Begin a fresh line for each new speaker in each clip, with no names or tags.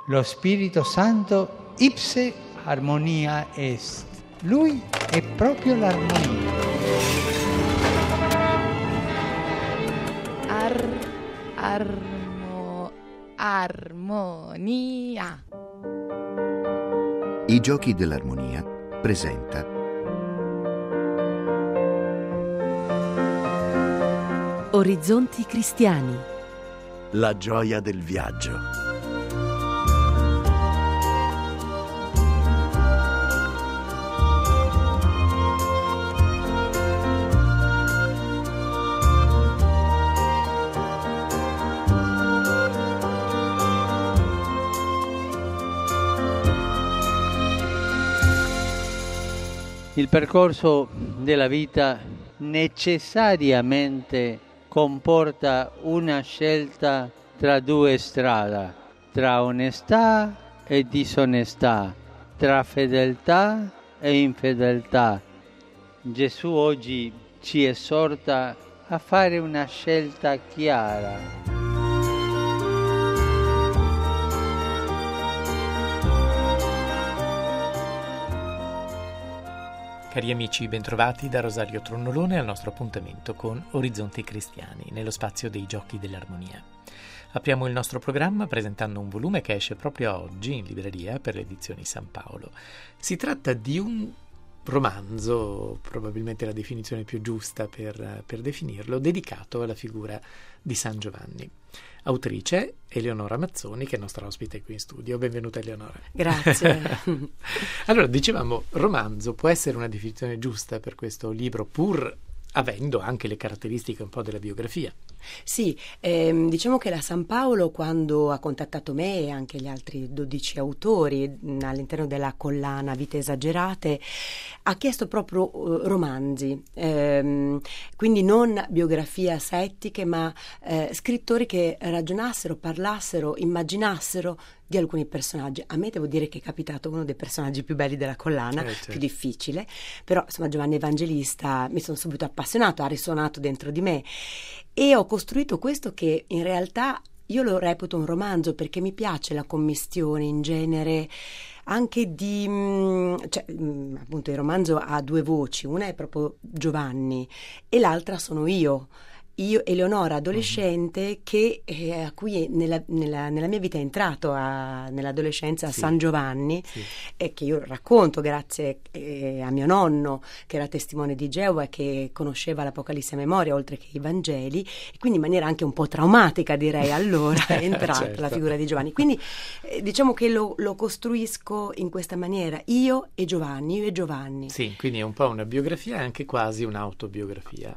Lo Spirito Santo ipse armonia est. Lui è proprio l'armonia.
Armonia.
I Giochi dell'Armonia presenta
Orizzonti cristiani.
La gioia del viaggio.
Il percorso della vita necessariamente comporta una scelta tra due strade, tra onestà e disonestà, tra fedeltà e infedeltà. Gesù oggi ci esorta a fare una scelta chiara.
Cari amici, bentrovati da Rosario Tronnolone al nostro appuntamento con Orizzonti Cristiani, nello spazio dei Giochi dell'Armonia. Apriamo il nostro programma presentando un volume che esce proprio oggi in libreria per le edizioni San Paolo. Si tratta di un romanzo, probabilmente la definizione più giusta per definirlo, dedicato alla figura di San Giovanni. Autrice Eleonora Mazzoni, che è nostra ospite qui in studio. Benvenuta Eleonora.
Grazie.
Allora, dicevamo, romanzo può essere una definizione giusta per questo libro, pur avendo anche le caratteristiche un po' della biografia.
Sì, diciamo che la San Paolo, quando ha contattato me e anche gli altri 12 autori all'interno della collana Vite Esagerate, ha chiesto proprio romanzi, quindi non biografie asettiche, ma scrittori che ragionassero, parlassero, immaginassero di alcuni personaggi. A me devo dire che è capitato uno dei personaggi più belli della collana, più difficile, però insomma Giovanni Evangelista mi sono subito appassionato, ha risuonato dentro di me e ho costruito questo che in realtà io lo reputo un romanzo, perché mi piace la commistione in genere anche di appunto il romanzo ha due voci, una è proprio Giovanni e l'altra sono io Eleonora adolescente, che a cui nella mia vita è entrato nell'adolescenza San Giovanni, che io racconto grazie a mio nonno, che era testimone di Geova e che conosceva l'Apocalisse a memoria oltre che i Vangeli, e quindi in maniera anche un po' traumatica, direi, allora è entrata la figura di Giovanni. Quindi diciamo che lo costruisco in questa maniera, io e Giovanni.
Sì, quindi è un po' una biografia e anche quasi un'autobiografia.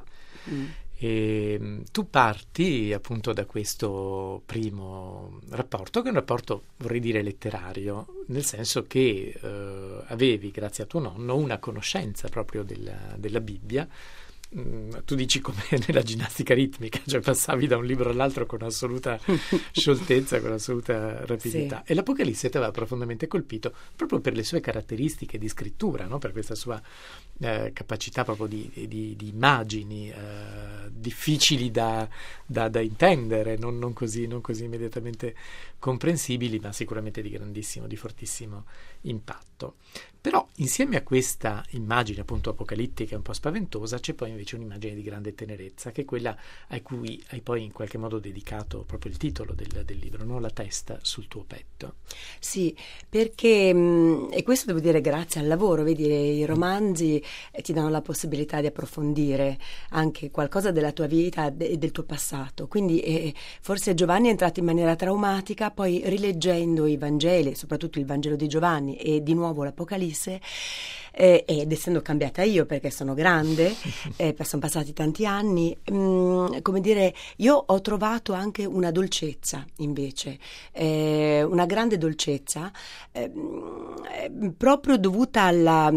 E tu parti appunto da questo primo rapporto, che è un rapporto, vorrei dire, letterario, nel senso che avevi, grazie a tuo nonno, una conoscenza proprio della Bibbia. Tu dici come nella ginnastica ritmica, cioè passavi da un libro all'altro con assoluta scioltezza, con assoluta rapidità. Sì. E l'Apocalisse ti aveva profondamente colpito proprio per le sue caratteristiche di scrittura, no? Per questa sua capacità proprio di immagini difficili da intendere, non così immediatamente comprensibili, ma sicuramente di grandissimo, di fortissimo impatto. Però insieme a questa immagine appunto apocalittica un po' spaventosa c'è poi invece un'immagine di grande tenerezza, che è quella a cui hai poi in qualche modo dedicato proprio il titolo del libro, no? La testa sul tuo petto.
Sì, perché e questo devo dire grazie al lavoro, vedi, i romanzi ti danno la possibilità di approfondire anche qualcosa della tua vita e del tuo passato, quindi forse Giovanni è entrato in maniera traumatica, poi rileggendo i Vangeli, soprattutto il Vangelo di Giovanni e di nuovo l'Apocalisse, ed essendo cambiata io perché sono grande, sono passati tanti anni, come dire, io ho trovato anche una dolcezza invece, una grande dolcezza, proprio dovuta alla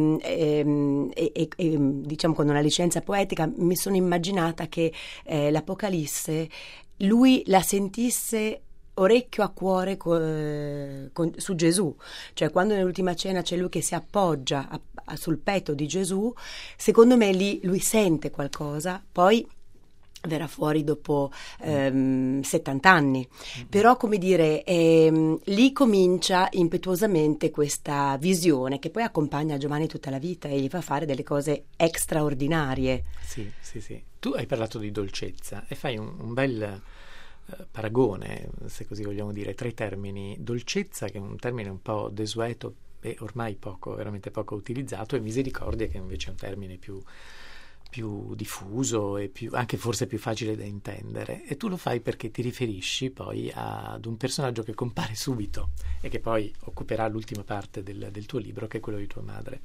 diciamo con una licenza poetica mi sono immaginata che l'Apocalisse lui la sentisse orecchio a cuore su Gesù, cioè quando nell'ultima cena c'è lui che si appoggia sul petto di Gesù, secondo me lì lui sente qualcosa, poi verrà fuori dopo 70 anni, però come dire lì comincia impetuosamente questa visione che poi accompagna Giovanni tutta la vita e gli fa fare delle cose straordinarie.
Sì. Tu hai parlato di dolcezza e fai un bel paragone, se così vogliamo dire, tra i termini dolcezza, che è un termine un po' desueto e ormai veramente poco utilizzato, e misericordia, che invece è un termine più diffuso e anche forse più facile da intendere, e tu lo fai perché ti riferisci poi ad un personaggio che compare subito e che poi occuperà l'ultima parte del tuo libro, che è quello di tua madre.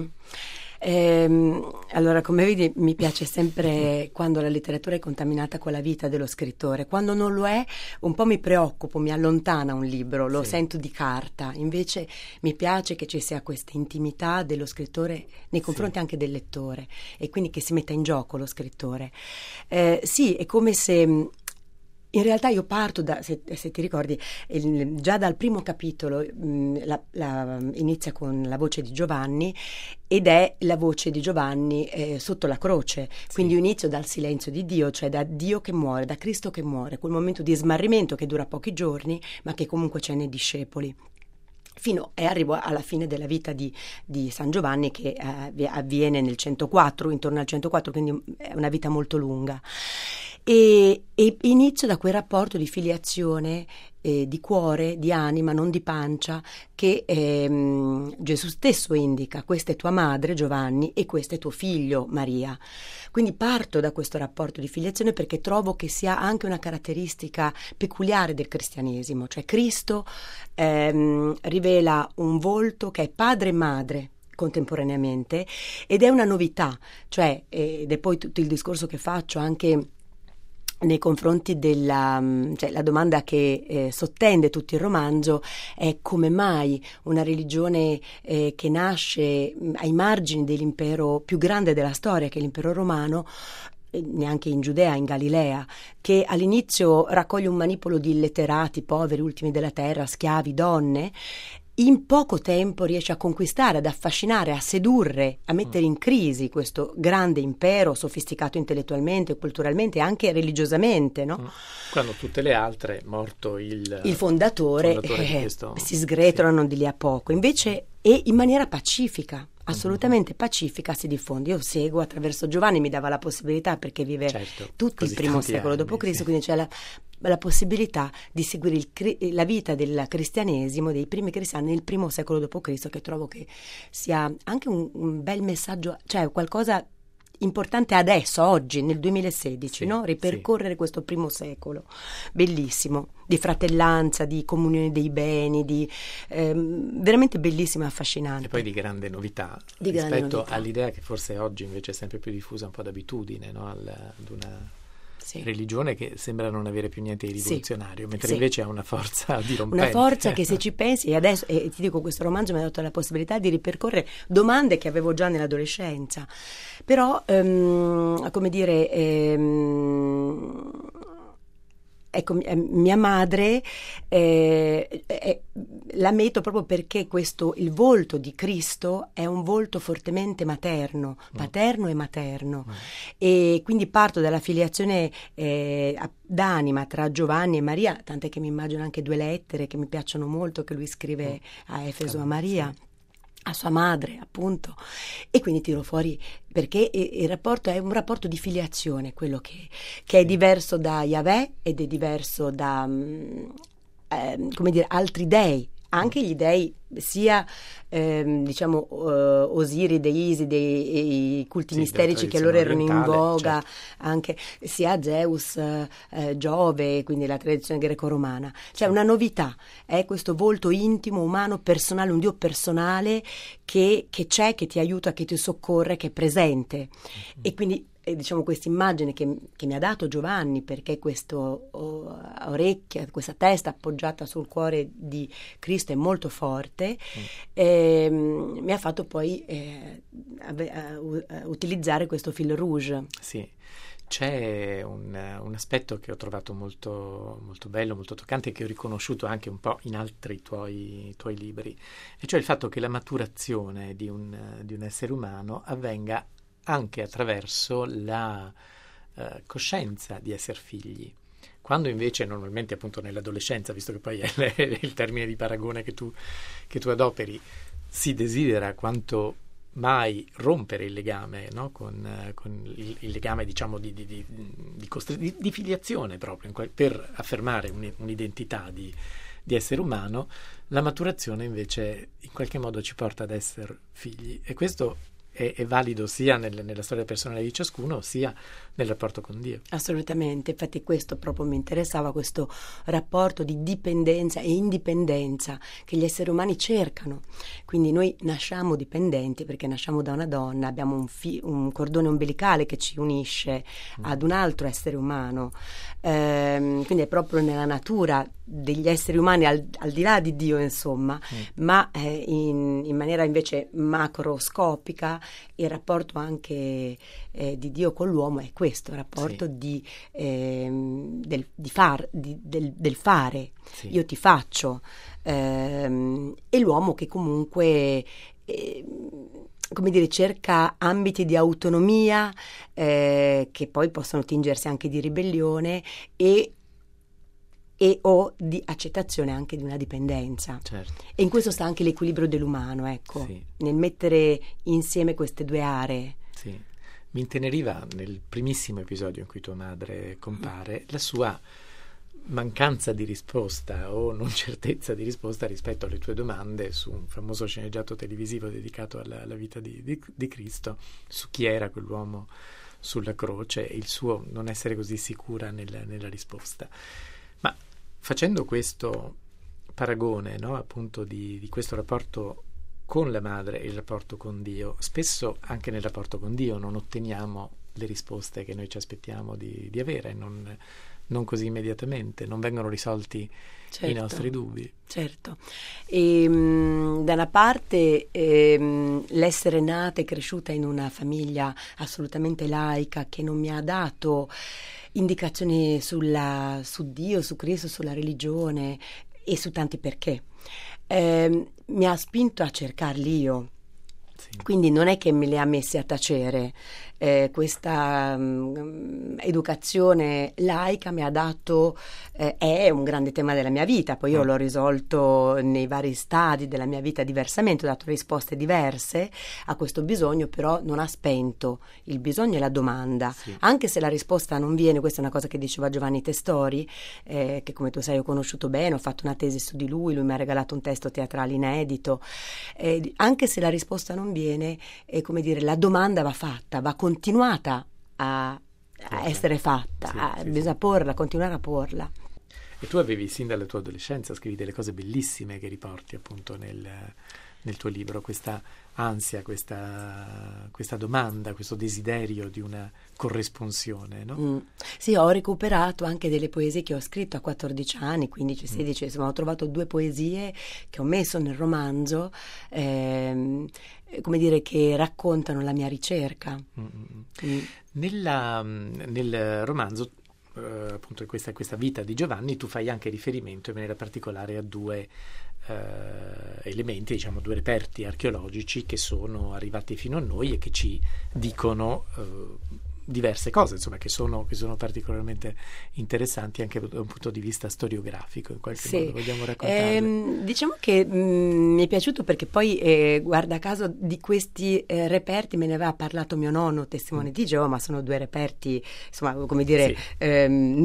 Allora, come vedi, mi piace sempre quando la letteratura è contaminata con la vita dello scrittore. Quando non lo è, un po' mi preoccupo, mi allontana un libro, lo sento di carta. Invece mi piace che ci sia questa intimità dello scrittore nei confronti anche del lettore, e quindi che si metta in gioco lo scrittore. Sì, è come se in realtà io parto se ti ricordi, già dal primo capitolo inizia con la voce di Giovanni, ed è la voce di Giovanni sotto la croce, quindi io inizio dal silenzio di Dio, cioè da Dio che muore, da Cristo che muore, quel momento di smarrimento che dura pochi giorni, ma che comunque c'è nei discepoli. E arrivo alla fine della vita di San Giovanni, che avviene nel 104, intorno al 104, quindi è una vita molto lunga. E inizio da quel rapporto di filiazione, di cuore, di anima, non di pancia, che Gesù stesso indica: questa è tua madre, Giovanni, e questo è tuo figlio, Maria. Quindi parto da questo rapporto di filiazione perché trovo che sia anche una caratteristica peculiare del cristianesimo, cioè Cristo rivela un volto che è padre e madre contemporaneamente, ed è una novità, cioè, ed è poi tutto il discorso che faccio anche nei confronti la domanda che sottende tutto il romanzo è: come mai una religione che nasce ai margini dell'impero più grande della storia, che è l'impero romano, neanche in Giudea, in Galilea, che all'inizio raccoglie un manipolo di illetterati, poveri, ultimi della terra, schiavi, donne, in poco tempo riesce a conquistare, ad affascinare, a sedurre, a mettere in crisi questo grande impero, sofisticato intellettualmente, culturalmente e anche religiosamente, no?
Quando tutte le altre, morto il
fondatore
di questo,
si sgretolano di lì a poco. Invece, e in maniera pacifica, assolutamente pacifica, si diffonde. Io seguo attraverso Giovanni, mi dava la possibilità, perché vive tutto il primo secolo d.C., quindi c'è la possibilità di seguire la vita del cristianesimo, dei primi cristiani nel primo secolo d.C., che trovo che sia anche un bel messaggio, cioè qualcosa importante adesso, oggi, nel 2016, no? Ripercorrere questo primo secolo, bellissimo, di fratellanza, di comunione dei beni, di veramente bellissimo e affascinante.
E poi di grande novità rispetto all'idea che forse oggi invece è sempre più diffusa, un po' d'abitudine, no? Ad una religione che sembra non avere più niente di rivoluzionario, mentre invece ha una forza dirompente.
Una forza che, se ci pensi, e adesso ti dico, questo romanzo mi ha dato la possibilità di ripercorrere domande che avevo già nell'adolescenza, però come dire, ecco, mia madre la metto proprio perché il volto di Cristo è un volto fortemente materno, paterno e materno, e quindi parto dalla filiazione d'anima tra Giovanni e Maria, tant'è che mi immagino anche 2 lettere che mi piacciono molto, che lui scrive a Efeso a Maria, a sua madre, appunto, e quindi tiro fuori perché il rapporto è un rapporto di filiazione, quello che è diverso da Yahweh ed è diverso da come dire, altri dei, anche gli dei, sia Osiride, Iside, i culti misterici che allora erano in voga, anche sia Zeus, Giove, quindi la tradizione greco-romana. C'è una novità, è questo volto intimo, umano, personale, un Dio personale che c'è, che ti aiuta, che ti soccorre, che è presente. E quindi diciamo questa immagine che mi ha dato Giovanni, perché questo orecchia, questa testa appoggiata sul cuore di Cristo è molto forte, mi ha fatto poi utilizzare questo fil rouge.
Sì. C'è un aspetto che ho trovato molto, molto bello, molto toccante, che ho riconosciuto anche un po' in altri tuoi libri, e cioè il fatto che la maturazione di un essere umano avvenga anche attraverso la coscienza di essere figli. Quando invece normalmente appunto nell'adolescenza, visto che poi è il termine di paragone che tu adoperi, si desidera quanto mai rompere il legame, no? con il legame diciamo di filiazione proprio, per affermare un'identità di essere umano. La maturazione invece in qualche modo ci porta ad essere figli, e questo è valido sia nella storia personale di ciascuno, sia nel rapporto con Dio.
Assolutamente, infatti questo proprio mi interessava, questo rapporto di dipendenza e indipendenza che gli esseri umani cercano. Quindi noi nasciamo dipendenti perché nasciamo da una donna, abbiamo un cordone ombelicale che ci unisce ad un altro essere umano, quindi è proprio nella natura degli esseri umani, al di là di Dio insomma, ma in maniera invece macroscopica il rapporto anche di Dio con l'uomo è questo, il rapporto del fare, sì. Io ti faccio, e l'uomo che comunque come dire, cerca ambiti di autonomia che poi possono tingersi anche di ribellione e o di accettazione anche di una dipendenza.
Certo.
E in questo sta anche l'equilibrio dell'umano, ecco, sì. Nel mettere insieme queste due aree.
Sì. Mi inteneriva nel primissimo episodio in cui tua madre compare la sua mancanza di risposta o non certezza di risposta rispetto alle tue domande su un famoso sceneggiato televisivo dedicato alla vita di Cristo, su chi era quell'uomo sulla croce, e il suo non essere così sicura nella risposta. Ma facendo questo paragone, no, appunto di questo rapporto con la madre e il rapporto con Dio, spesso anche nel rapporto con Dio non otteniamo le risposte che noi ci aspettiamo di avere, non così immediatamente, non vengono risolti i nostri dubbi.
Certo. E, da una parte l'essere nata e cresciuta in una famiglia assolutamente laica che non mi ha dato indicazioni su Dio, su Cristo, sulla religione e su tanti perché, mi ha spinto a cercarli io. Sì. Quindi non è che me le ha messe a tacere, questa educazione laica mi ha dato, è un grande tema della mia vita, poi io l'ho risolto nei vari stadi della mia vita diversamente, ho dato risposte diverse a questo bisogno, però non ha spento il bisogno e la domanda, sì. Anche se la risposta non viene, questa è una cosa che diceva Giovanni Testori, che come tu sai ho conosciuto bene, ho fatto una tesi su di lui mi ha regalato un testo teatrale inedito, anche se la risposta non viene, come dire, la domanda va fatta, va continuata a essere fatta, bisogna porla, continuare a porla.
E tu avevi sin dalla tua adolescenza, scrivi delle cose bellissime che riporti appunto nel tuo libro, questa ansia, questa domanda, questo desiderio di una corresponsione, no?
Sì, ho recuperato anche delle poesie che ho scritto a 14 anni, 15, 16, insomma ho trovato 2 poesie che ho messo nel romanzo, come dire, che raccontano la mia ricerca.
Nel romanzo, appunto questa vita di Giovanni, tu fai anche riferimento in maniera particolare a 2 elementi, diciamo 2 reperti archeologici che sono arrivati fino a noi e che ci dicono diverse cose, insomma, che sono particolarmente interessanti anche da un punto di vista storiografico. In qualche modo vogliamo raccontarle?
Diciamo che mi è piaciuto perché poi guarda caso di questi reperti me ne aveva parlato mio nonno, testimone di Geova, ma sono 2 reperti, insomma, come dire, che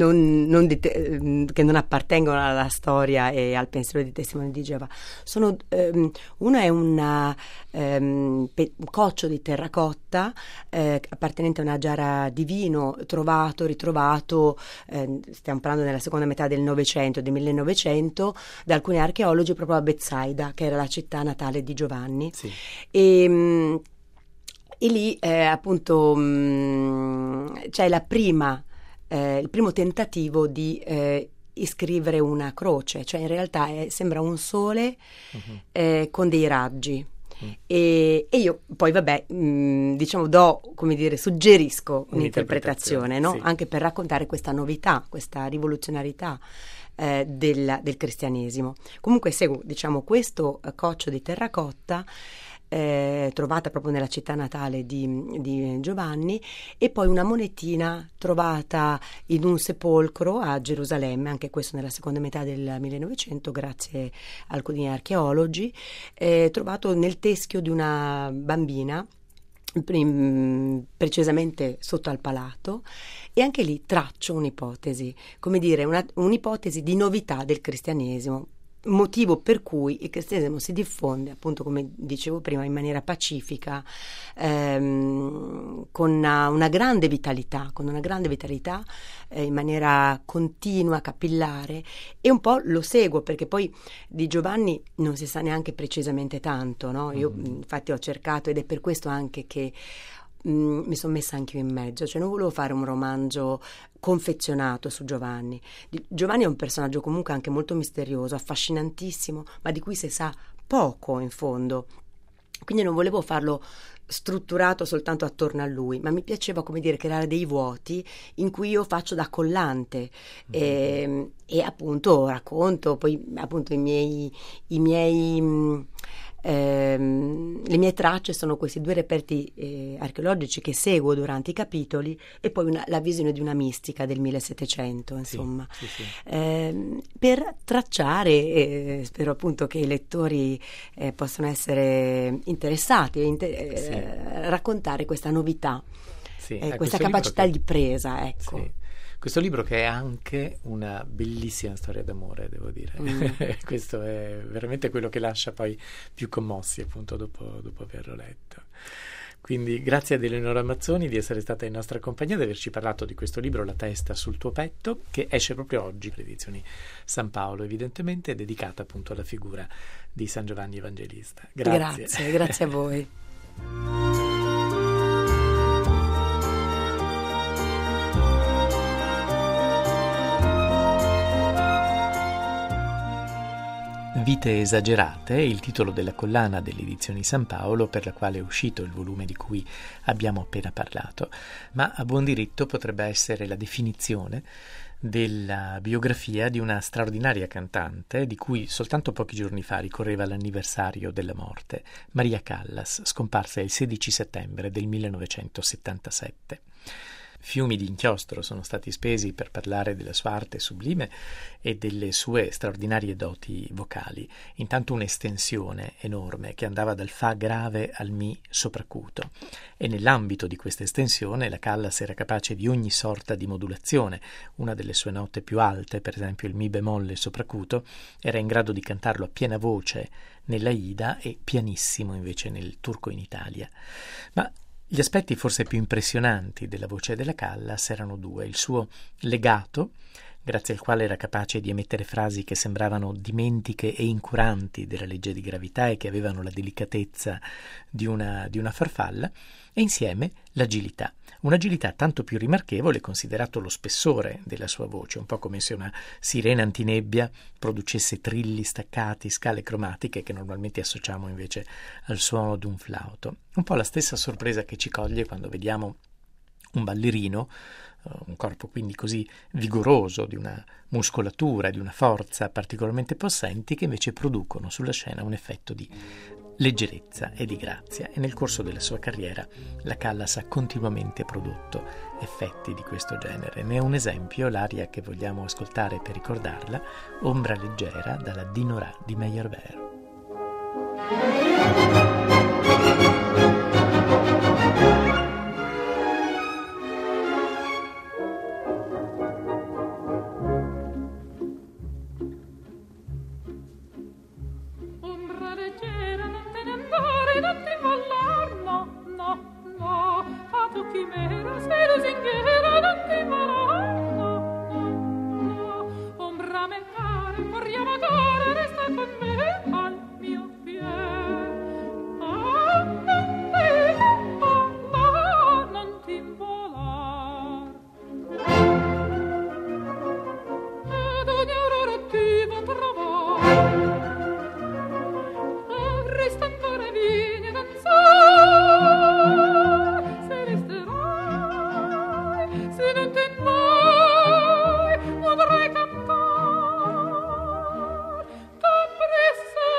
non appartengono alla storia e al pensiero di testimone di Geova. Uno è un coccio di terracotta appartenente a una giara di vino ritrovato, stiamo parlando nella seconda metà del Novecento, del 1900, da alcuni archeologi proprio a Betsaida, che era la città natale di Giovanni.
Sì.
E lì appunto c'è il primo tentativo di iscrivere una croce, cioè in realtà sembra un sole con dei raggi. E io poi diciamo suggerisco un'interpretazione, no?
Sì.
Anche per raccontare questa novità, questa rivoluzionarietà del cristianesimo. Comunque seguo, diciamo, questo coccio di terracotta trovata proprio nella città natale di Giovanni, e poi una monetina trovata in un sepolcro a Gerusalemme, anche questo nella seconda metà del 1900 grazie a alcuni archeologi, trovato nel teschio di una bambina, precisamente sotto al palato, e anche lì traccio un'ipotesi, come dire, un'ipotesi di novità del cristianesimo, motivo per cui il cristianesimo si diffonde, appunto come dicevo prima, in maniera pacifica, con una grande vitalità, in maniera continua, capillare, e un po' lo seguo, perché poi di Giovanni non si sa neanche precisamente tanto, no? Io infatti ho cercato, ed è per questo anche che mi sono messa anche io in mezzo, cioè non volevo fare un romanzo confezionato su Giovanni. Giovanni è un personaggio comunque anche molto misterioso, affascinantissimo, ma di cui si sa poco in fondo, quindi non volevo farlo strutturato soltanto attorno a lui, ma mi piaceva, come dire, creare dei vuoti in cui io faccio da collante, e appunto racconto poi appunto le mie tracce sono questi due reperti archeologici che seguo durante i capitoli, e poi la visione di una mistica del 1700, insomma,
sì.
per tracciare, spero appunto che i lettori possano essere interessati e raccontare questa novità, questa capacità di presa, ecco.
Sì. Questo libro che è anche una bellissima storia d'amore, devo dire. Questo è veramente quello che lascia poi più commossi, appunto, dopo averlo letto. Quindi grazie ad Eleonora Mazzoni di essere stata in nostra compagnia, di averci parlato di questo libro, La testa sul tuo petto, che esce proprio oggi, le edizioni San Paolo, evidentemente, dedicata appunto alla figura di San Giovanni Evangelista.
Grazie a voi.
Vite esagerate è il titolo della collana delle edizioni San Paolo, per la quale è uscito il volume di cui abbiamo appena parlato, ma a buon diritto potrebbe essere la definizione della biografia di una straordinaria cantante di cui soltanto pochi giorni fa ricorreva l'anniversario della morte, Maria Callas, scomparsa il 16 settembre del 1977. Fiumi di inchiostro sono stati spesi per parlare della sua arte sublime e delle sue straordinarie doti vocali, intanto un'estensione enorme che andava dal fa grave al mi sopracuto, e nell'ambito di questa estensione la Callas era capace di ogni sorta di modulazione. Una delle sue note più alte, per esempio il mi bemolle sopracuto, era in grado di cantarlo a piena voce nella Ida e pianissimo invece nel Turco in Italia. Ma gli aspetti forse più impressionanti della voce della Callas erano due: il suo legato, grazie al quale era capace di emettere frasi che sembravano dimentiche e incuranti della legge di gravità e che avevano la delicatezza di una farfalla, e insieme l'agilità, un'agilità tanto più rimarchevole considerato lo spessore della sua voce, un po' come se una sirena antinebbia producesse trilli staccati, scale cromatiche che normalmente associamo invece al suono di un flauto. Un po' la stessa sorpresa che ci coglie quando vediamo un ballerino, un corpo quindi così vigoroso, di una muscolatura, di una forza particolarmente possenti, che invece producono sulla scena un effetto di leggerezza e di grazia, e nel corso della sua carriera la Callas ha continuamente prodotto effetti di questo genere. Ne è un esempio l'aria che vogliamo ascoltare per ricordarla, Ombra leggera, dalla Dinorah di Meyerbeer.
Presso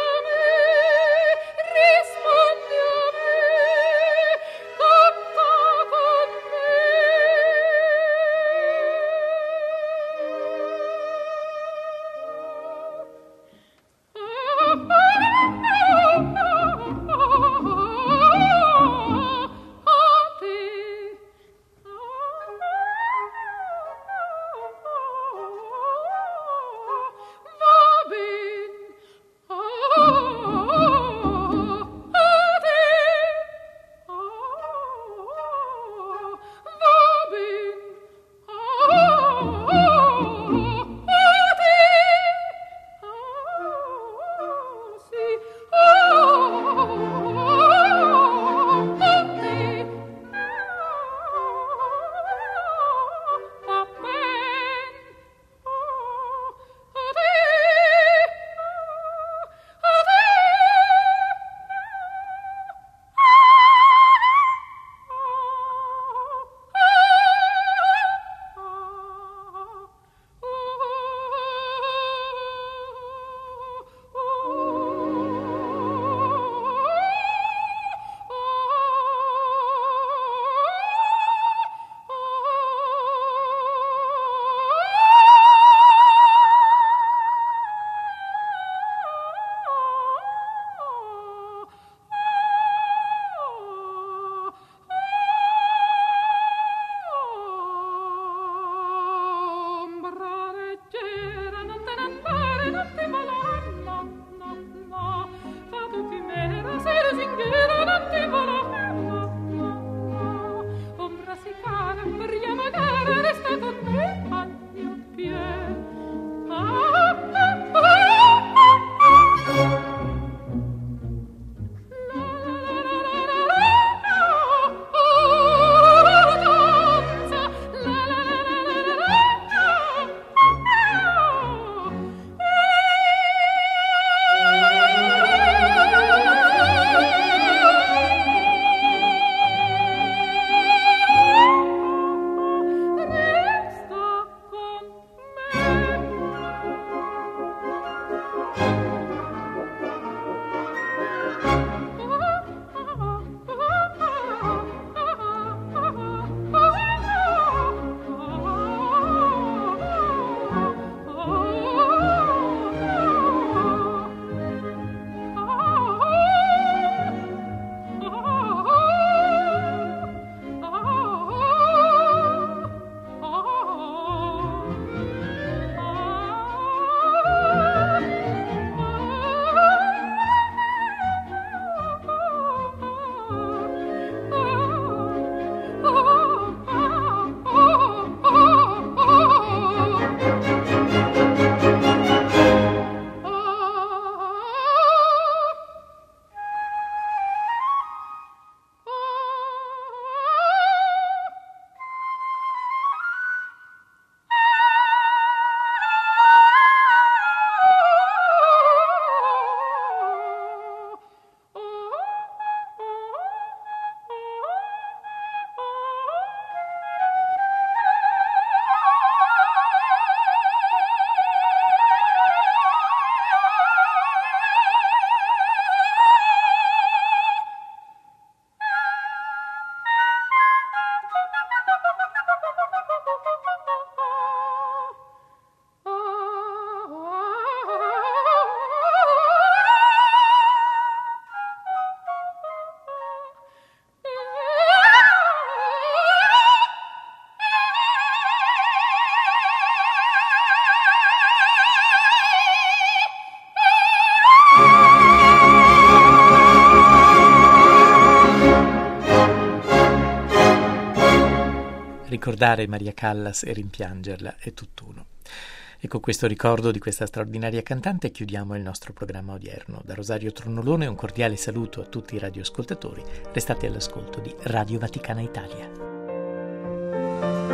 ricordare Maria Callas e rimpiangerla è tutt'uno. E con questo ricordo di questa straordinaria cantante chiudiamo il nostro programma odierno. Da Rosario Tronnolone un cordiale saluto a tutti i radioascoltatori. Restate all'ascolto di Radio Vaticana Italia.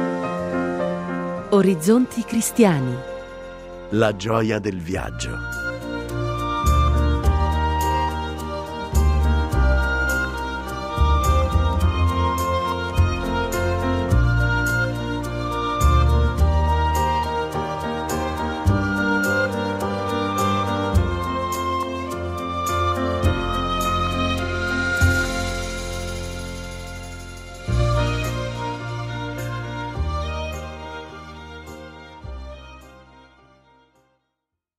Orizzonti cristiani.
La gioia del viaggio.